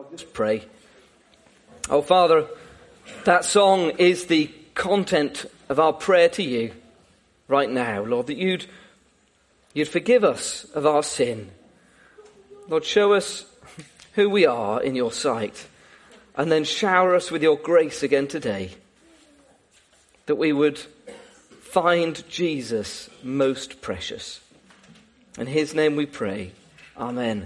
Let's pray. Oh, Father, that song is the content of our prayer to you right now, Lord, that you'd forgive us of our sin. Lord, show us who we are in your sight, and then shower us with your grace again today, that we would find Jesus most precious. In his name we pray. Amen.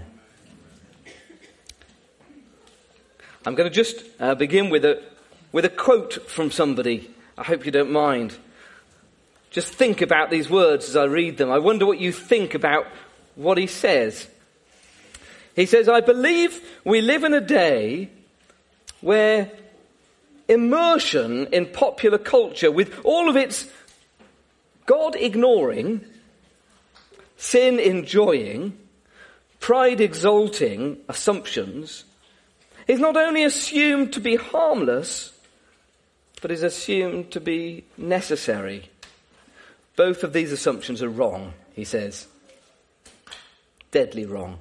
I'm going to just begin with a quote from somebody. I hope you don't mind. Just think about these words as I read them. I wonder what you think about what he says. He says, I believe we live in a day where immersion in popular culture, with all of its God ignoring, sin enjoying, pride exalting assumptions, is not only assumed to be harmless, but is assumed to be necessary. Both of these assumptions are wrong, he says. Deadly wrong.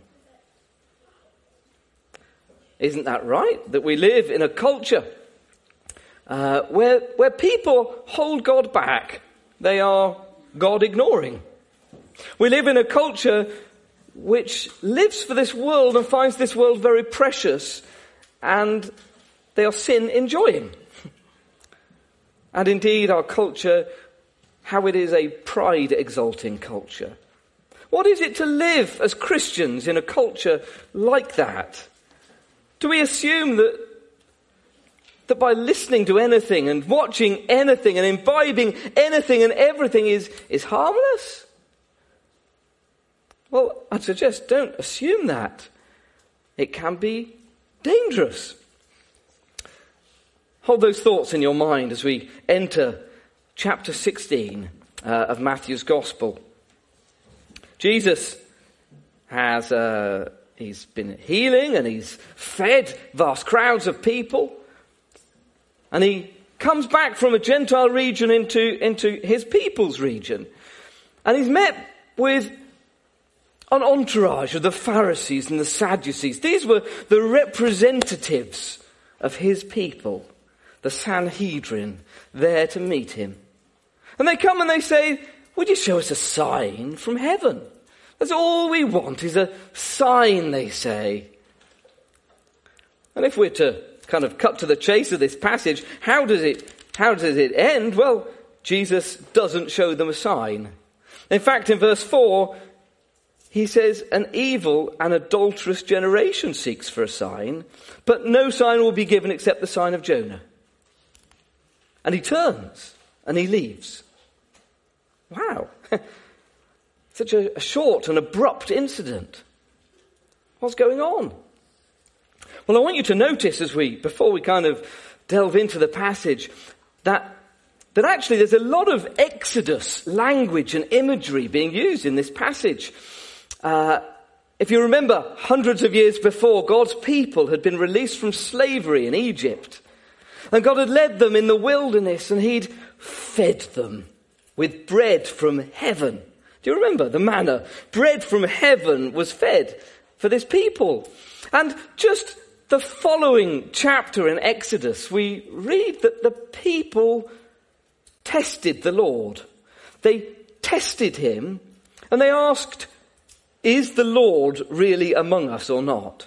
Isn't that right? That we live in a culture where people hold God back. They are God ignoring. We live in a culture which lives for this world and finds this world very precious, and they are sin enjoying. And indeed our culture, how it is a pride exalting culture. What is it to live as Christians in a culture like that? Do we assume that by listening to anything and watching anything and imbibing anything and everything is harmless? Well, I'd suggest don't assume that. It can be dangerous. Hold those thoughts in your mind as we enter chapter 16 of Matthew's Gospel. Jesus has he's been healing and he's fed vast crowds of people. And he comes back from a Gentile region into his people's region. And he's met with an entourage of the Pharisees and the Sadducees. These were the representatives of his people, the Sanhedrin, there to meet him. And they come and they say, would you show us a sign from heaven? That's all we want, is a sign, they say. And if we're to kind of cut to the chase of this passage, how does it end? Well, Jesus doesn't show them a sign. In fact, in verse 4, he says, an evil and adulterous generation seeks for a sign, but no sign will be given except the sign of Jonah. And he turns and he leaves. Wow. Such a short and abrupt incident. What's going on? Well, I want you to notice before we kind of delve into the passage, that actually there's a lot of Exodus language and imagery being used in this passage. If you remember, hundreds of years before, God's people had been released from slavery in Egypt. And God had led them in the wilderness and he'd fed them with bread from heaven. Do you remember the manna? Bread from heaven was fed for this people. And just the following chapter in Exodus, we read that the people tested the Lord. They tested him and they asked, is the Lord really among us or not?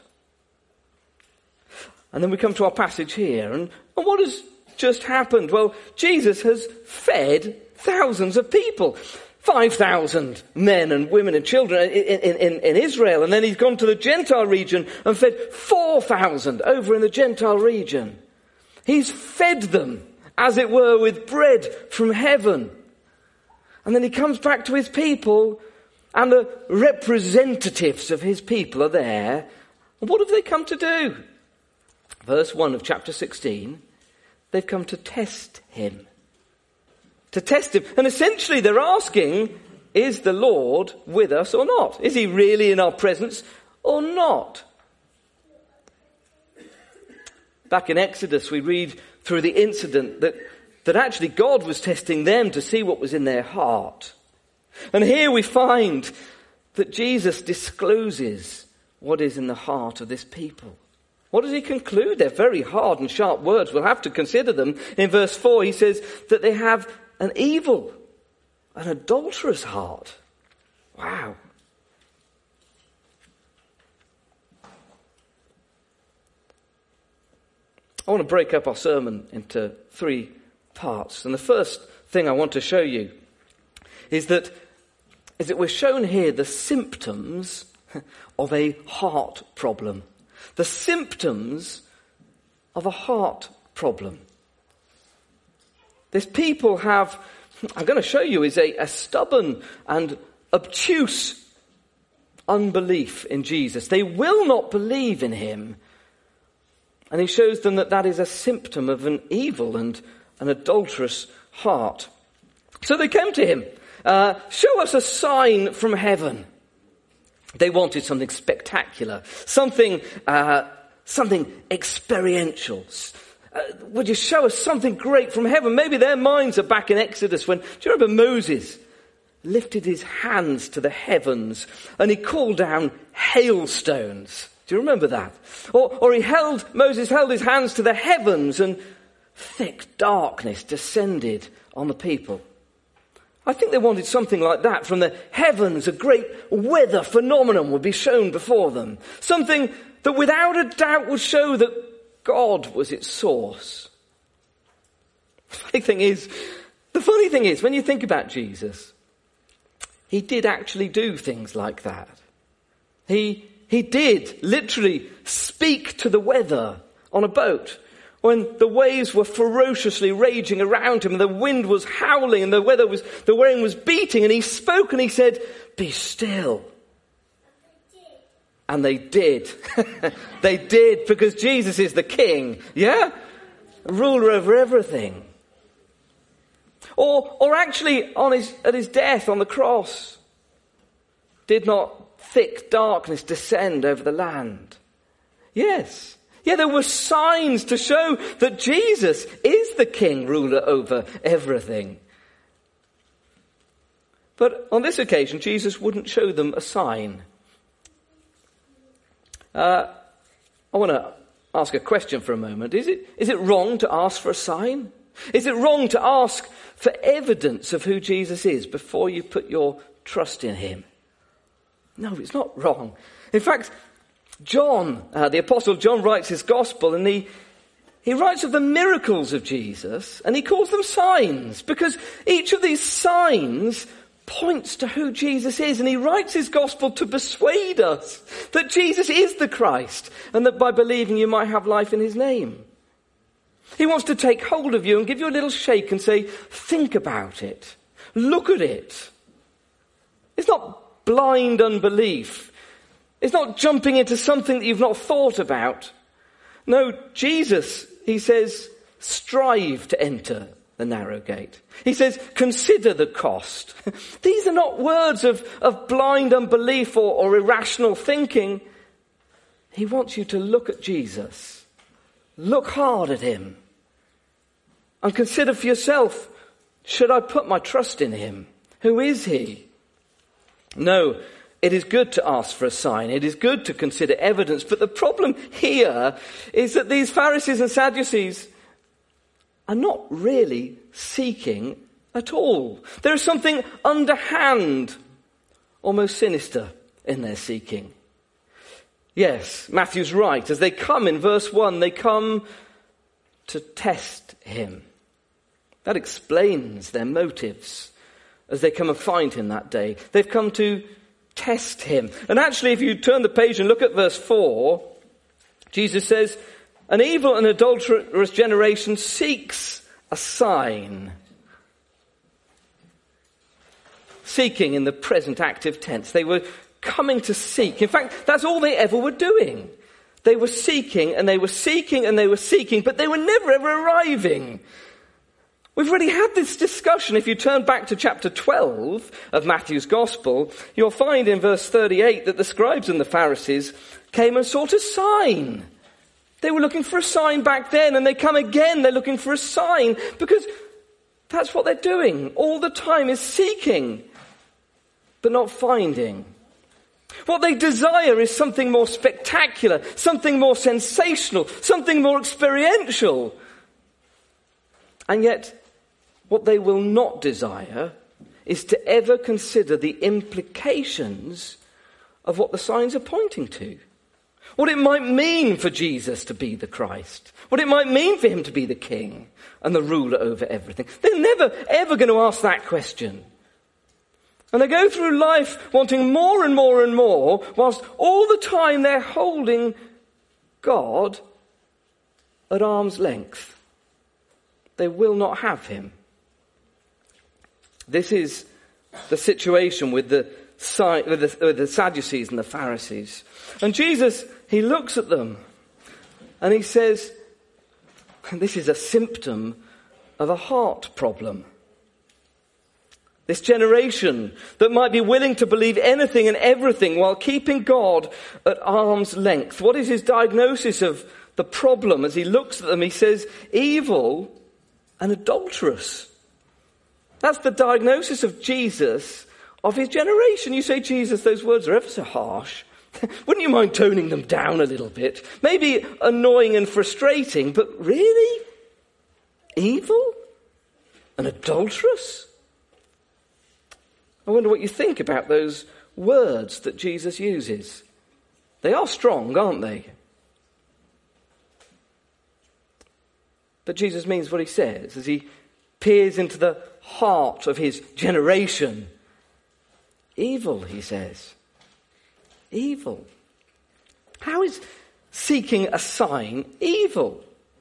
And then we come to our passage here. And what has just happened? Well, Jesus has fed thousands of people. 5,000 men and women and children in Israel. And then he's gone to the Gentile region and fed 4,000 over in the Gentile region. He's fed them, as it were, with bread from heaven. And then he comes back to his people, and the representatives of his people are there. And what have they come to do? Verse 1 of chapter 16, they've come to test him. To test him. And essentially they're asking, is the Lord with us or not? Is he really in our presence or not? Back in Exodus, we read through the incident that actually God was testing them to see what was in their heart. And here we find that Jesus discloses what is in the heart of this people. What does he conclude? They're very hard and sharp words. We'll have to consider them. In verse 4, he says that they have an evil, an adulterous heart. Wow. I want to break up our sermon into 3 parts. And the first thing I want to show you is that we're shown here the symptoms of a heart problem. The symptoms of a heart problem. This people have, I'm going to show you, is a stubborn and obtuse unbelief in Jesus. They will not believe in him. And he shows them that is a symptom of an evil and an adulterous heart. So they came to him. Show us a sign from heaven. They wanted something spectacular, something experiential. Would you show us something great from heaven? Maybe their minds are back in Exodus when, do you remember Moses lifted his hands to the heavens and he called down hailstones? Do you remember that? Or Moses held his hands to the heavens and thick darkness descended on the people. I think they wanted something like that from the heavens. A great weather phenomenon would be shown before them. Something that without a doubt would show that God was its source. The funny thing is, when you think about Jesus, he did actually do things like that. He did literally speak to the weather on a boat when the waves were ferociously raging around him and the wind was howling and the rain was beating, and he spoke and he said, "Be still." And they did. They did, because Jesus is the king. Yeah? Ruler over everything. Or actually at his death on the cross, did not thick darkness descend over the land? Yes. Yeah, there were signs to show that Jesus is the king, ruler over everything. But on this occasion, Jesus wouldn't show them a sign. I want to ask a question for a moment. Is it wrong to ask for a sign? Is it wrong to ask for evidence of who Jesus is before you put your trust in him? No, it's not wrong. In fact, John, the Apostle John, writes his gospel, and he writes of the miracles of Jesus, and he calls them signs, because each of these signs points to who Jesus is, and he writes his gospel to persuade us that Jesus is the Christ, and that by believing you might have life in his name. He wants to take hold of you and give you a little shake and say, think about it. Look at it. It's not blind unbelief. It's not jumping into something that you've not thought about. No, Jesus, he says, strive to enter the narrow gate. He says, consider the cost. These are not words of blind unbelief or irrational thinking. He wants you to look at Jesus. Look hard at him. And consider for yourself, should I put my trust in him? Who is he? No, it is good to ask for a sign. It is good to consider evidence. But the problem here is that these Pharisees and Sadducees are not really seeking at all. There is something underhand, almost sinister in their seeking. Yes, Matthew's right. As they come in verse 1, they come to test him. That explains their motives as they come and find him that day. They've come to test him. And actually, if you turn the page and look at verse 4, Jesus says, an evil and adulterous generation seeks a sign. Seeking in the present active tense. They were coming to seek. In fact, that's all they ever were doing. They were seeking and they were seeking and they were seeking, but they were never ever arriving. We've already had this discussion. If you turn back to chapter 12 of Matthew's Gospel, you'll find in verse 38 that the scribes and the Pharisees came and sought a sign. They were looking for a sign back then, and they come again, they're looking for a sign, because that's what they're doing all the time, is seeking, but not finding. What they desire is something more spectacular, something more sensational, something more experiential. And yet, what they will not desire is to ever consider the implications of what the signs are pointing to. What it might mean for Jesus to be the Christ. What it might mean for him to be the king and the ruler over everything. They're never, ever going to ask that question. And they go through life wanting more and more and more, whilst all the time they're holding God at arm's length. They will not have him. This is the situation with the Sadducees and the Pharisees. And Jesus, he looks at them and he says, this is a symptom of a heart problem. This generation that might be willing to believe anything and everything while keeping God at arm's length. What is his diagnosis of the problem? As he looks at them, he says, evil and adulterous. That's the diagnosis of Jesus, of his generation. You say, Jesus, those words are ever so harsh. Wouldn't you mind toning them down a little bit? Maybe annoying and frustrating, but really? Evil and adulterous? I wonder what you think about those words that Jesus uses. They are strong, aren't they? But Jesus means what he says as he peers into the heart of his generation. Evil, he says. Evil. How is seeking a sign evil?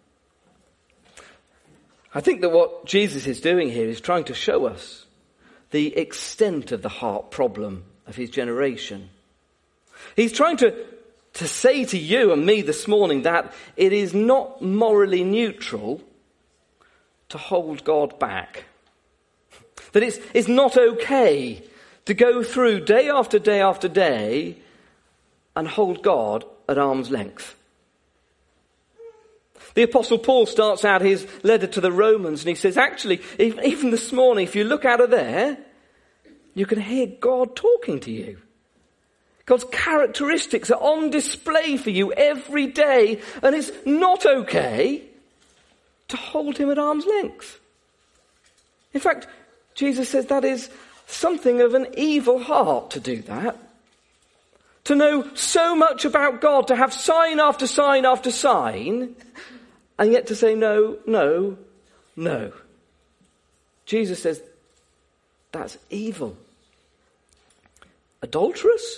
I think that what Jesus is doing here is trying to show us the extent of the heart problem of his generation. He's trying to say to you and me this morning that it is not morally neutral to hold God back. That it's not okay to go through day after day after day and hold God at arm's length. The Apostle Paul starts out his letter to the Romans and he says, actually, even this morning, if you look out of there, you can hear God talking to you. God's characteristics are on display for you every day, and it's not okay to hold him at arm's length. In fact, Jesus says that is something of an evil heart to do that. To know so much about God, to have sign after sign after sign, and yet to say no, no, no. Jesus says that's evil. Adulterous?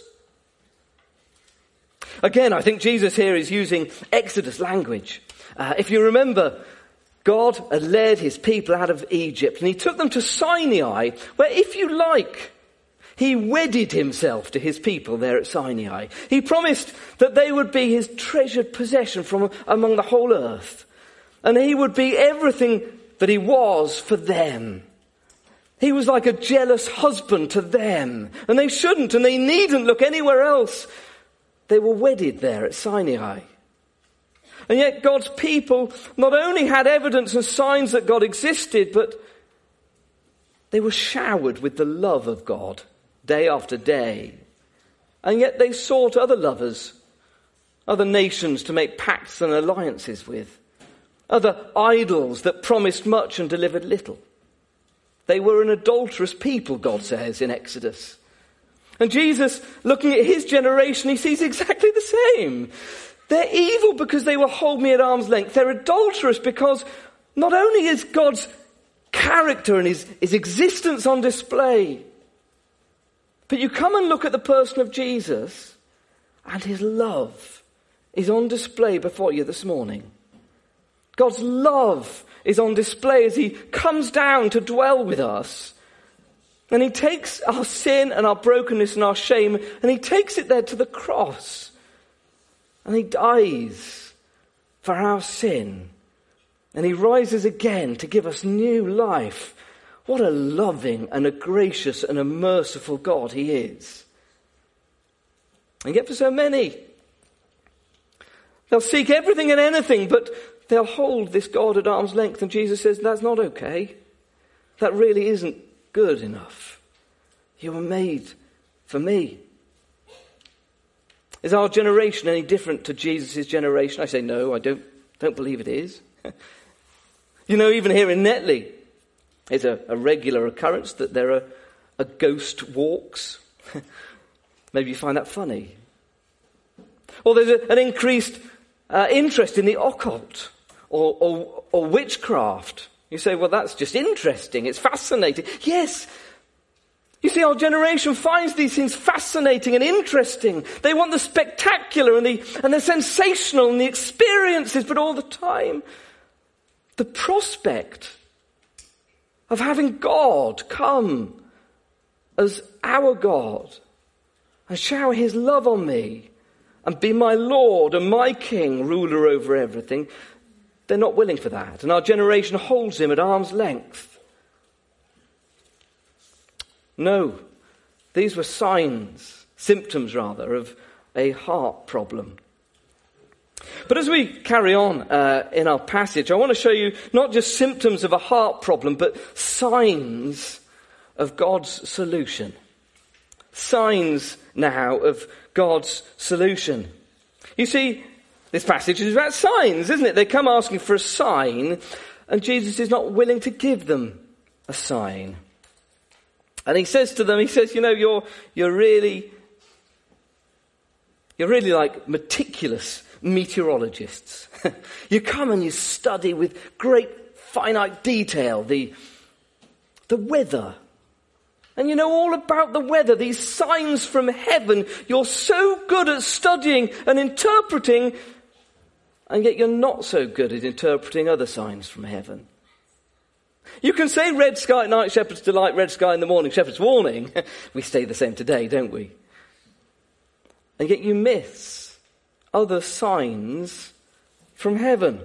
Again, I think Jesus here is using Exodus language. If you remember, God had led his people out of Egypt and he took them to Sinai, where, if you like, he wedded himself to his people there at Sinai. He promised that they would be his treasured possession from among the whole earth. And he would be everything that he was for them. He was like a jealous husband to them. And they shouldn't and they needn't look anywhere else. They were wedded there at Sinai. And yet God's people not only had evidence and signs that God existed, but they were showered with the love of God day after day. And yet they sought other lovers, other nations to make pacts and alliances with, other idols that promised much and delivered little. They were an adulterous people, God says in Exodus. And Jesus, looking at his generation, he sees exactly the same. They're evil because they will hold me at arm's length. They're adulterous because not only is God's character and his existence on display, but you come and look at the person of Jesus and his love is on display before you this morning. God's love is on display as he comes down to dwell with us. And he takes our sin and our brokenness and our shame and he takes it there to the cross. And he dies for our sin. And he rises again to give us new life. What a loving and a gracious and a merciful God he is. And yet for so many, they'll seek everything and anything, but they'll hold this God at arm's length. And Jesus says, that's not okay. That really isn't good enough. You were made for me. Is our generation any different to Jesus' generation? I say no, I don't believe it is. You know, even here in Netley, it's a regular occurrence that there are ghost walks. Maybe you find that funny. Or there's an increased interest in the occult or witchcraft. You say, well, that's just interesting. It's fascinating. Yes. You see, our generation finds these things fascinating and interesting. They want the spectacular and the sensational and the experiences, but all the time, the prospect of having God come as our God and shower his love on me and be my Lord and my King, ruler over everything, they're not willing for that. And our generation holds him at arm's length. No, these were symptoms of a heart problem. But as we carry on in our passage, I want to show you not just symptoms of a heart problem, but signs of God's solution. Signs now of God's solution. You see, this passage is about signs, isn't it? They come asking for a sign, and Jesus is not willing to give them a sign. And he says to them, you know, you're really like meticulous meteorologists. You come and you study with great finite detail the weather. And you know all about the weather, these signs from heaven. You're so good at studying and interpreting, and yet you're not so good at interpreting other signs from heaven. You can say red sky at night, shepherd's delight, red sky in the morning, shepherd's warning. We stay the same today, don't we? And yet you miss other signs from heaven.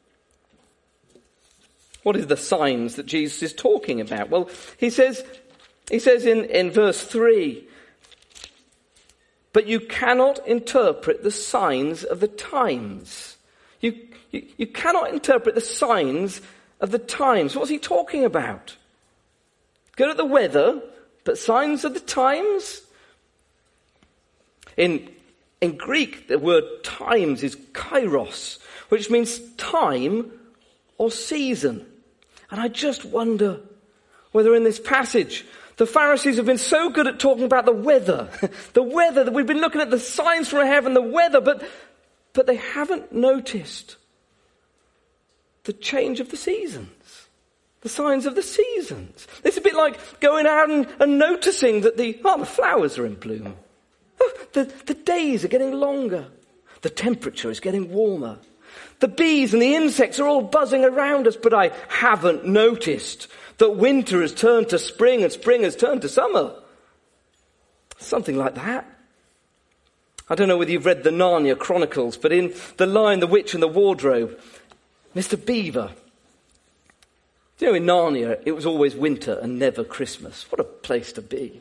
What are the signs that Jesus is talking about? Well, he says in verse 3, but you cannot interpret the signs of the times. You cannot interpret the signs of the times. What's he talking about? Good at the weather, but signs of the times? In Greek, the word times is kairos, which means time or season. And I just wonder whether in this passage the Pharisees have been so good at talking about the weather that we've been looking at the signs from heaven, the weather, but they haven't noticed the change of the seasons, the signs of the seasons. It's a bit like going out and noticing that the flowers are in bloom. The days are getting longer. The temperature is getting warmer. The bees and the insects are all buzzing around us, but I haven't noticed that winter has turned to spring and spring has turned to summer. Something like that. I don't know whether you've read the Narnia Chronicles, but in The Lion, the Witch and the Wardrobe, Mr. Beaver. You know, in Narnia, it was always winter and never Christmas. What a place to be.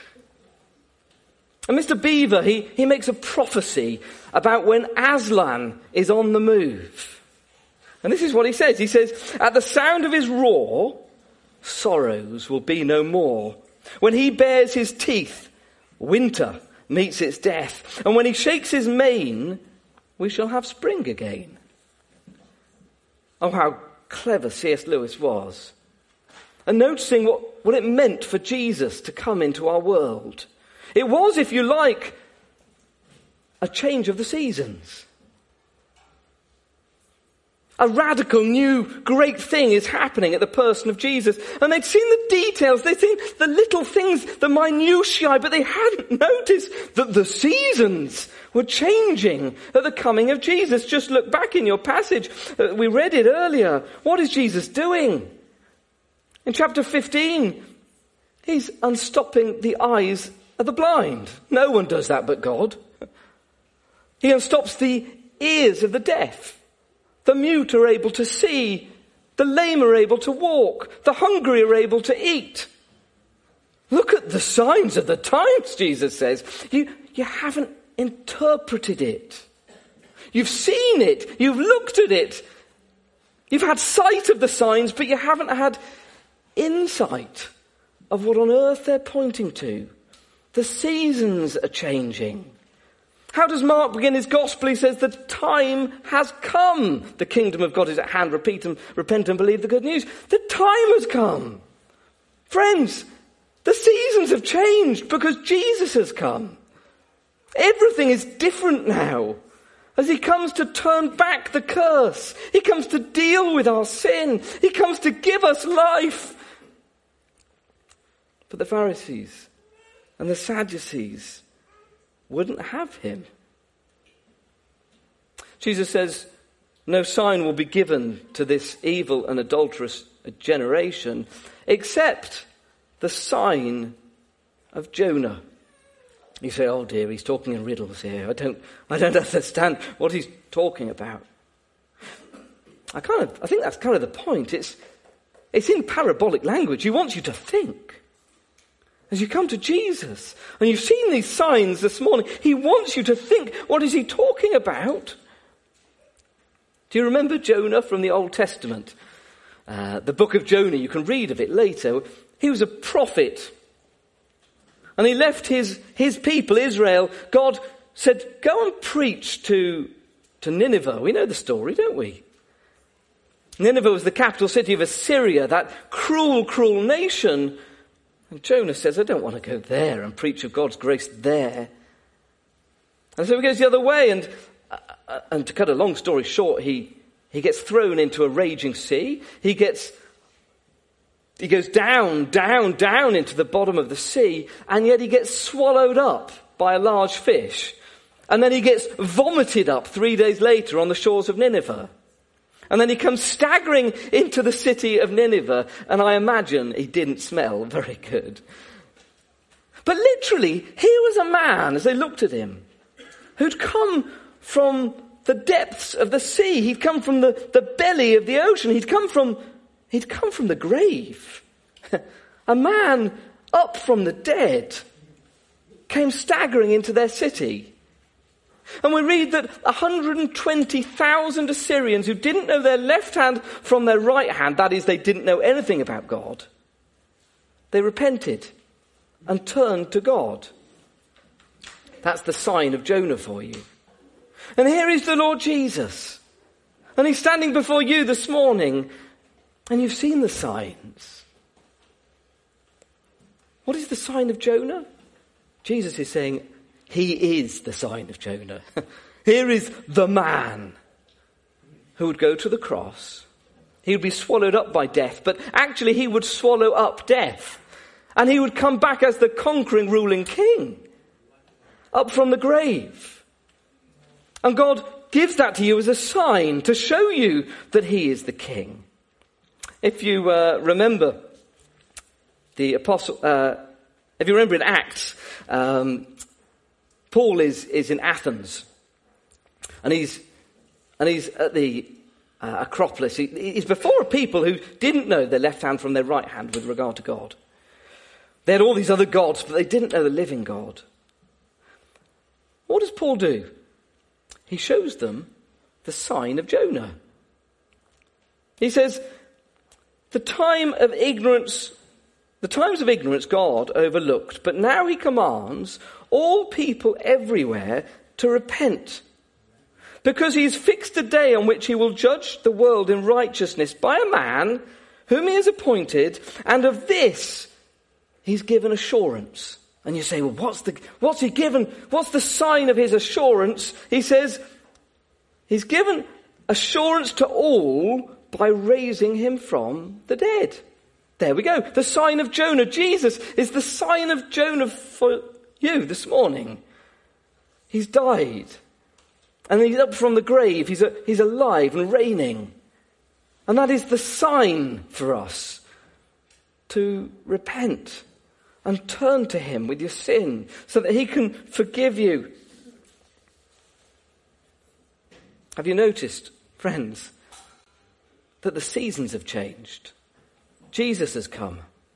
And Mr. Beaver, he makes a prophecy about when Aslan is on the move. And this is what he says. He says, at the sound of his roar, sorrows will be no more. When he bares his teeth, winter meets its death. And when he shakes his mane, we shall have spring again. Oh, how clever C.S. Lewis was. And noticing what it meant for Jesus to come into our world. It was, if you like, a change of the seasons. A radical new great thing is happening at the person of Jesus. And they'd seen the details, they'd seen the little things, the minutiae, but they hadn't noticed that the seasons were changing at the coming of Jesus. Just look back in your passage. We read it earlier. What is Jesus doing? In chapter 15, he's unstopping the eyes of the blind. No one does that but God. He unstops the ears of the deaf. The mute are able to see. The lame are able to walk. The hungry are able to eat. Look at the signs of the times, Jesus says. You haven't interpreted it. You've seen it. You've looked at it. You've had sight of the signs, but you haven't had insight of what on earth they're pointing to. The seasons are changing. How does Mark begin his gospel? He says, the time has come. The kingdom of God is at hand. Repent and believe the good news. The time has come. Friends, the seasons have changed because Jesus has come. Everything is different now. As he comes to turn back the curse. He comes to deal with our sin. He comes to give us life. But the Pharisees and the Sadducees wouldn't have him. Jesus says, no sign will be given to this evil and adulterous generation except the sign of Jonah. You say, oh dear, he's talking in riddles here. I don't understand what he's talking about. I think that's kind of the point. It's in parabolic language. He wants you to think. As you come to Jesus, and you've seen these signs this morning, he wants you to think, what is he talking about? Do you remember Jonah from the Old Testament? The book of Jonah, you can read of it later. He was a prophet. And he left his people, Israel. God said, go and preach to Nineveh. We know the story, don't we? Nineveh was the capital city of Assyria, that cruel, cruel nation. And Jonah says, I don't want to go there and preach of God's grace there. And so he goes the other way. And to cut a long story short, he gets thrown into a raging sea. He goes down, down, down into the bottom of the sea, and yet he gets swallowed up by a large fish. And then he gets vomited up 3 days later on the shores of Nineveh. And then he comes staggering into the city of Nineveh, and I imagine he didn't smell very good. But literally, here was a man, as they looked at him, who'd come from the depths of the sea. He'd come from the belly of the ocean. He'd come from the grave. A man up from the dead came staggering into their city. And we read that 120,000 Assyrians who didn't know their left hand from their right hand, that is, they didn't know anything about God, they repented and turned to God. That's the sign of Jonah for you. And here is the Lord Jesus. And he's standing before you this morning, and you've seen the signs. What is the sign of Jonah? Jesus is saying, he is the sign of Jonah. Here is the man who would go to the cross. He would be swallowed up by death, but actually he would swallow up death. And he would come back as the conquering, ruling king, up from the grave. And God gives that to you as a sign to show you that he is the king. If you remember the apostle, if you remember in Acts, Paul is in Athens, and he's at the Acropolis. He's before a people who didn't know their left hand from their right hand with regard to God. They had all these other gods, but they didn't know the living God. What does Paul do? He shows them the sign of Jonah. He says, the times of ignorance God overlooked, but now he commands all people everywhere to repent, because he's fixed a day on which he will judge the world in righteousness by a man whom he has appointed, and of this he's given assurance. And you say, well, what's he given? What's the sign of his assurance? He says, he's given assurance to all by raising him from the dead. There we go. The sign of Jonah. Jesus is the sign of Jonah for you this morning. He's died. And he's up from the grave. He's alive and reigning. And that is the sign for us to repent and turn to him with your sin so that he can forgive you. Have you noticed, friends, that the seasons have changed? Jesus has come.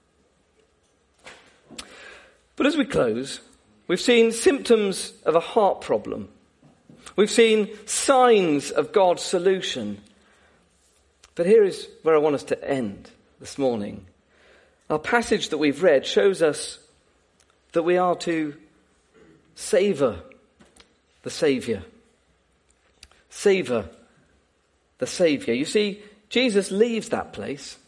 But as we close, we've seen symptoms of a heart problem. We've seen signs of God's solution. But here is where I want us to end this morning. Our passage that we've read shows us that we are to savour the Saviour. Savour the Saviour. You see, Jesus leaves that place.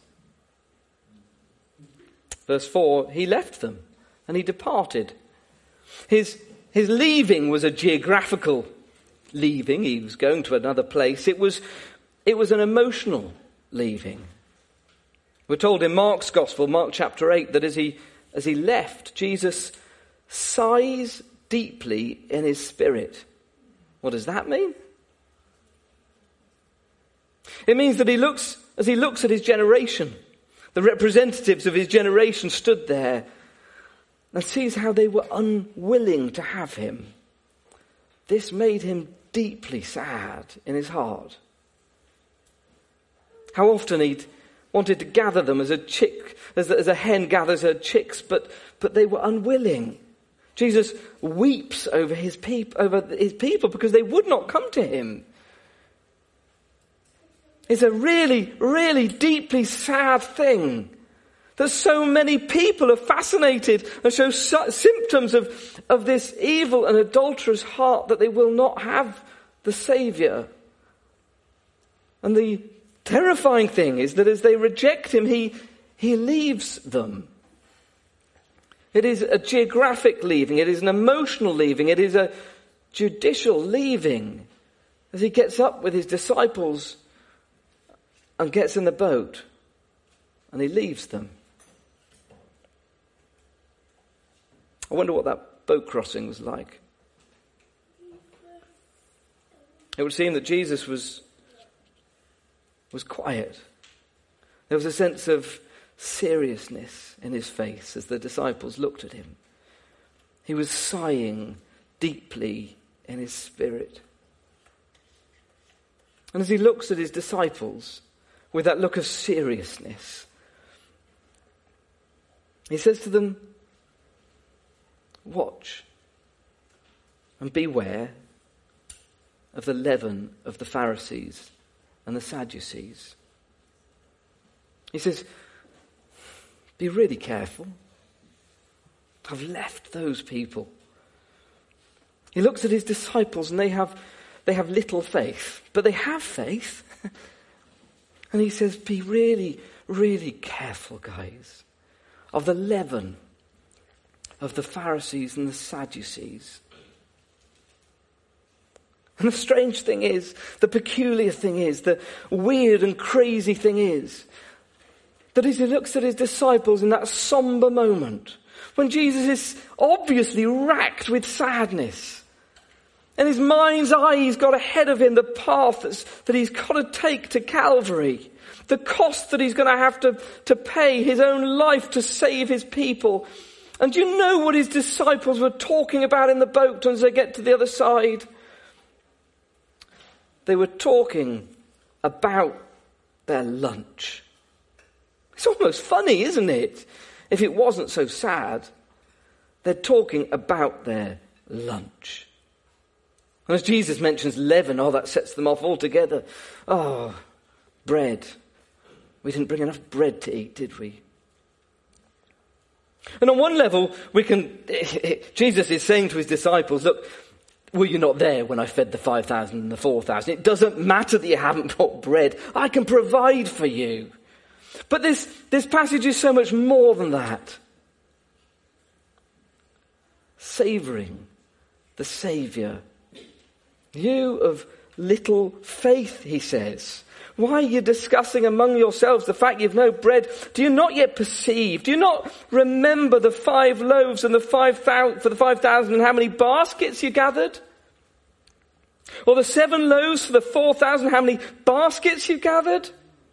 Verse 4, he left them and he departed. His leaving was a geographical leaving. He was going to another place. It was an emotional leaving. We're told in Mark's Gospel, Mark chapter 8, that as he left, Jesus sighs deeply in his spirit. What does that mean? It means that as he looks at his generation, the representatives of his generation stood there and sees how they were unwilling to have him. This made him deeply sad in his heart. How often he'd wanted to gather them as a hen gathers her chicks, but they were unwilling. Jesus weeps over his people because they would not come to him. It's a really, really deeply sad thing that so many people are fascinated and show symptoms of this evil and adulterous heart that they will not have the Saviour. And the terrifying thing is that as they reject him, he leaves them. It is a geographic leaving. It is an emotional leaving. It is a judicial leaving. As he gets up with his disciples and gets in the boat and he leaves them. I wonder what that boat crossing was like. It would seem that Jesus was quiet. There was a sense of seriousness in his face as the disciples looked at him. He was sighing deeply in his spirit. And as he looks at his disciples with that look of seriousness, he says to them, "Watch and beware of the leaven of the Pharisees and the Sadducees." He says, be really careful. I've left those people. He looks at his disciples and they have little faith, but they have faith. And he says, be really, really careful, guys, of the leaven of the Pharisees and the Sadducees. And the strange thing is, the peculiar thing is, the weird and crazy thing is, that as he looks at his disciples in that somber moment, when Jesus is obviously racked with sadness, in his mind's eye he's got ahead of him the path that he's got to take to Calvary, the cost that he's going to have to pay, his own life to save his people. And do you know what his disciples were talking about in the boat as they get to the other side? They were talking about their lunch. It's almost funny, isn't it? If it wasn't so sad. They're talking about their lunch. And as Jesus mentions leaven, that sets them off altogether. Bread. We didn't bring enough bread to eat, did we? And on one level, Jesus is saying to his disciples, look, were you not there when I fed the 5,000 and the 4,000? It doesn't matter that you haven't brought bread. I can provide for you. But this passage is so much more than that. Savouring the Saviour. You of little faith, he says. Why are you discussing among yourselves the fact you've no bread? Do you not yet perceive? Do you not remember the 5 loaves and the 5,000 for the 5,000 and how many baskets you gathered? Or the 7 loaves for the 4,000, how many baskets you gathered?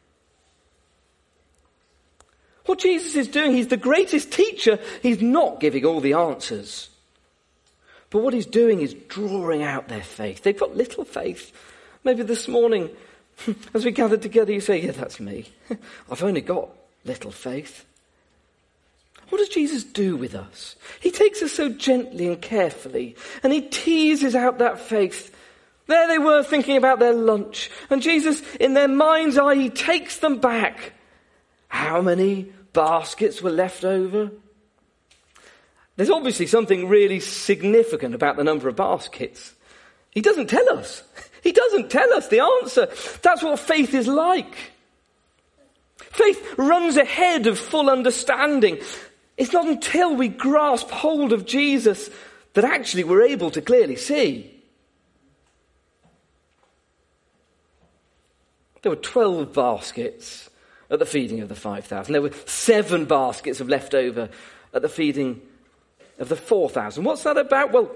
What Jesus is doing, he's the greatest teacher. He's not giving all the answers. But what he's doing is drawing out their faith. They've got little faith. Maybe this morning, as we gathered together, you say, yeah, that's me. I've only got little faith. What does Jesus do with us? He takes us so gently and carefully, and he teases out that faith. There they were thinking about their lunch, and Jesus, in their mind's eye, he takes them back. How many baskets were left over? There's obviously something really significant about the number of baskets. He doesn't tell us. He doesn't tell us the answer. That's what faith is like. Faith runs ahead of full understanding. It's not until we grasp hold of Jesus that actually we're able to clearly see. There were 12 baskets at the feeding of the 5,000. There were 7 baskets of leftover at the feeding of the 4,000. What's that about? Well,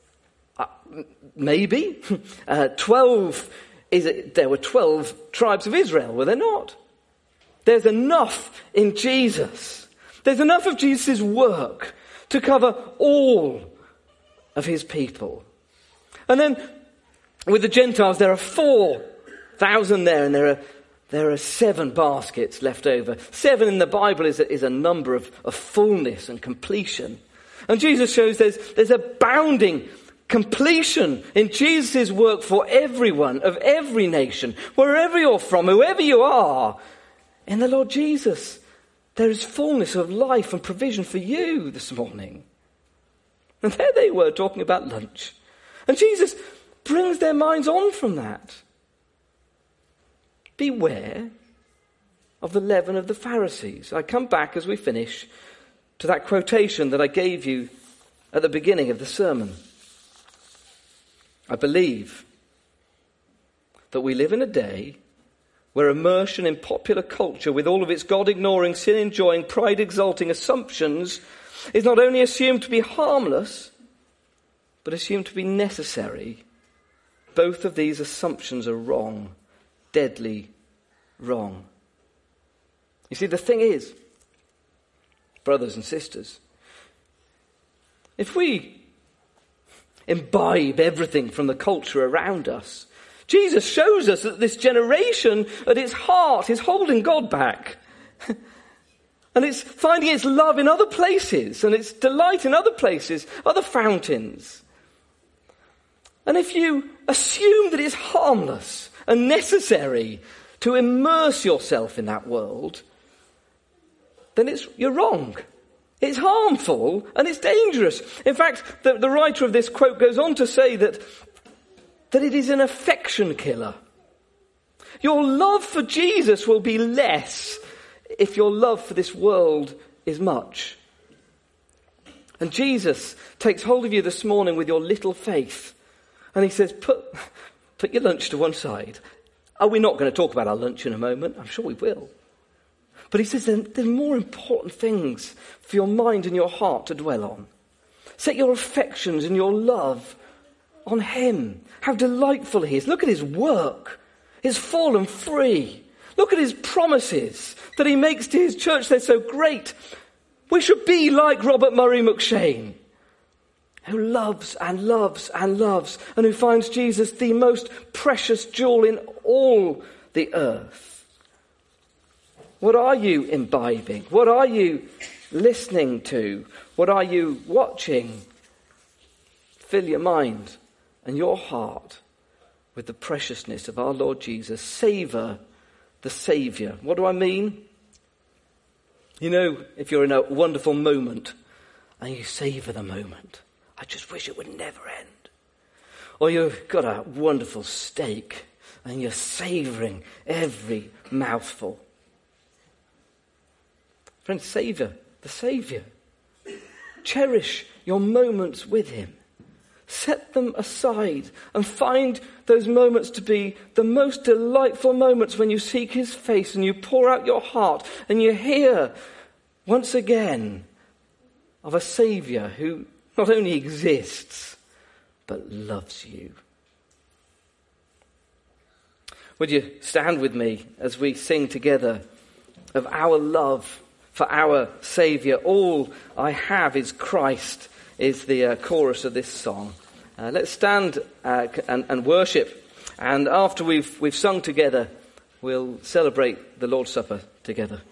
maybe. 12 there were 12 tribes of Israel, were there not? There's enough in Jesus. There's enough of Jesus' work to cover all of his people. And then with the Gentiles, there are 4,000 there, and there are 7 baskets left over. 7 in the Bible is a number of fullness and completion. And Jesus shows there's abounding completion in Jesus' work for everyone of every nation, wherever you're from, whoever you are. In the Lord Jesus, there is fullness of life and provision for you this morning. And there they were talking about lunch. And Jesus brings their minds on from that. Beware of the leaven of the Pharisees. I come back as we finish to that quotation that I gave you at the beginning of the sermon. I believe that we live in a day where immersion in popular culture with all of its God-ignoring, sin-enjoying, pride-exalting assumptions is not only assumed to be harmless, but assumed to be necessary. Both of these assumptions are wrong, deadly wrong. You see, the thing is, brothers and sisters, if we imbibe everything from the culture around us, Jesus shows us that this generation at its heart is holding God back. And it's finding its love in other places and its delight in other places, other fountains. And if you assume that it's harmless and necessary to immerse yourself in that world, then you're wrong. It's harmful and it's dangerous. In fact, the writer of this quote goes on to say that it is an affection killer. Your love for Jesus will be less if your love for this world is much. And Jesus takes hold of you this morning with your little faith. And he says, put your lunch to one side. Are we not going to talk about our lunch in a moment? I'm sure we will. But he says there's more important things for your mind and your heart to dwell on. Set your affections and your love on him. How delightful he is. Look at his work. It's full and free. Look at his promises that he makes to his church. They're so great. We should be like Robert Murray McShane, who loves and loves and loves, and who finds Jesus the most precious jewel in all the earth. What are you imbibing? What are you listening to? What are you watching? Fill your mind and your heart with the preciousness of our Lord Jesus. Savour the Saviour. What do I mean? You know, if you're in a wonderful moment and you savour the moment, I just wish it would never end. Or you've got a wonderful steak and you're savouring every mouthful. Friends, savour the Saviour. Cherish your moments with him. Set them aside and find those moments to be the most delightful moments when you seek his face and you pour out your heart and you hear once again of a Saviour who not only exists but loves you. Would you stand with me as we sing together of our love for our Saviour? All I have is Christ is the chorus of this song. Let's stand and worship, and after we've sung together, we'll celebrate the Lord's Supper together.